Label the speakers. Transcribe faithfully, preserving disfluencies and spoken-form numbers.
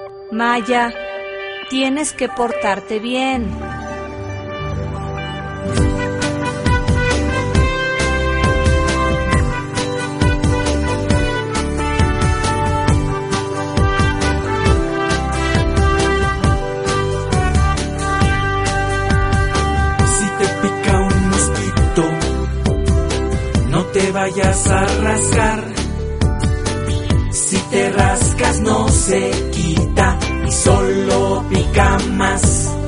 Speaker 1: Maya, tienes que portarte bien.
Speaker 2: Si te pica un mosquito, no te vayas a rascar. Si te rascas no se quita y solo pica más.